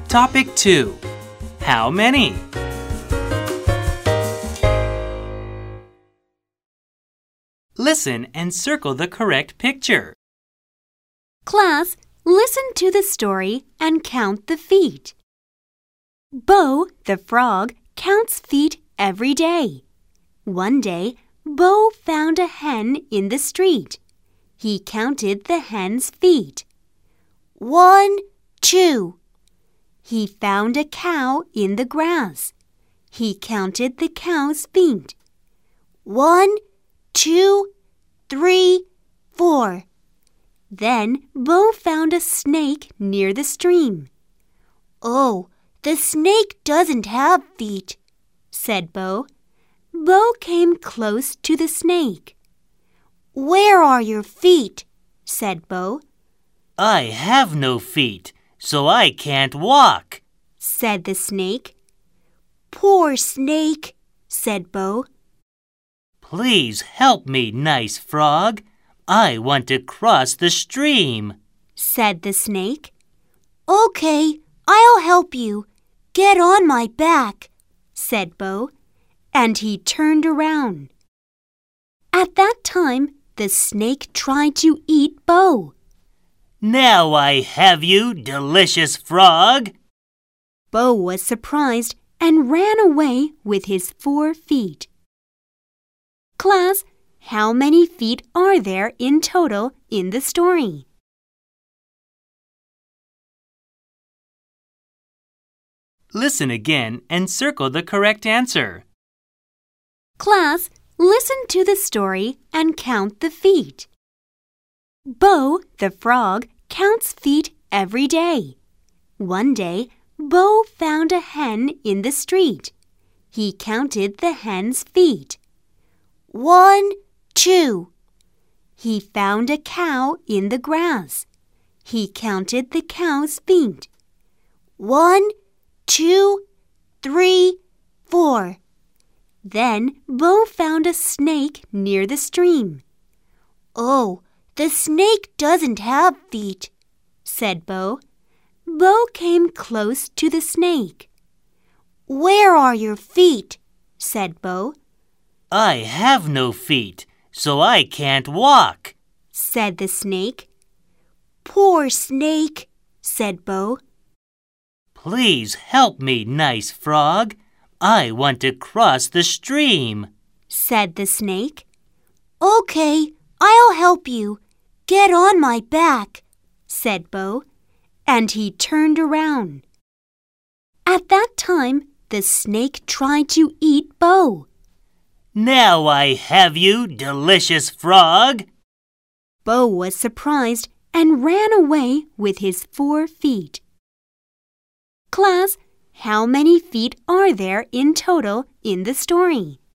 Topic 2. How many? Listen and circle the correct picture. Class, listen to the story and count the feet. Bo, the frog, counts feet every day. One day, Bo found a hen in the street. He counted the hen's feet. 1, 2. He found a cow in the grass. He counted the cow's feet. 1, 2, 3, 4. Then Bo found a snake near the stream. "Oh, the snake doesn't have feet," said Bo. Bo came close to the snake. "Where are your feet?" said Bo. I have no feet, so I can't walk, said the snake. "Poor snake," said Bo. Please help me, nice frog. I want to cross the stream, said the snake. "Okay, I'll help you. Get on my back," said Bo, and he turned around. At that time, the snake tried to eat Bo. Now I have you, delicious frog. Bo was surprised and ran away with his 4 feet. Class, how many feet are there in total in the story? Listen again and circle the correct answer. Class, listen to the story and count the feet. Bo, the frog, counts feet every day. One day, Bo found a hen in the street. He counted the hen's feet. 1, 2. He found a cow in the grass. He counted the cow's feet. 1, 2, 3, 4. Then Bo found a snake near the stream. "Oh, the snake doesn't have feet," said Bo. Bo came close to the snake. "Where are your feet?" said Bo. I have no feet, so I can't walk, said the snake. "Poor snake," said Bo. Please help me, nice frog. I want to cross the stream, said the snake. "Okay, I'll help you. Get on my back," said Bo, and he turned around. At that time, the snake tried to eat Bo. Now I have you, delicious frog. Bo was surprised and ran away with his 4 feet. Class, how many feet are there in total in the story?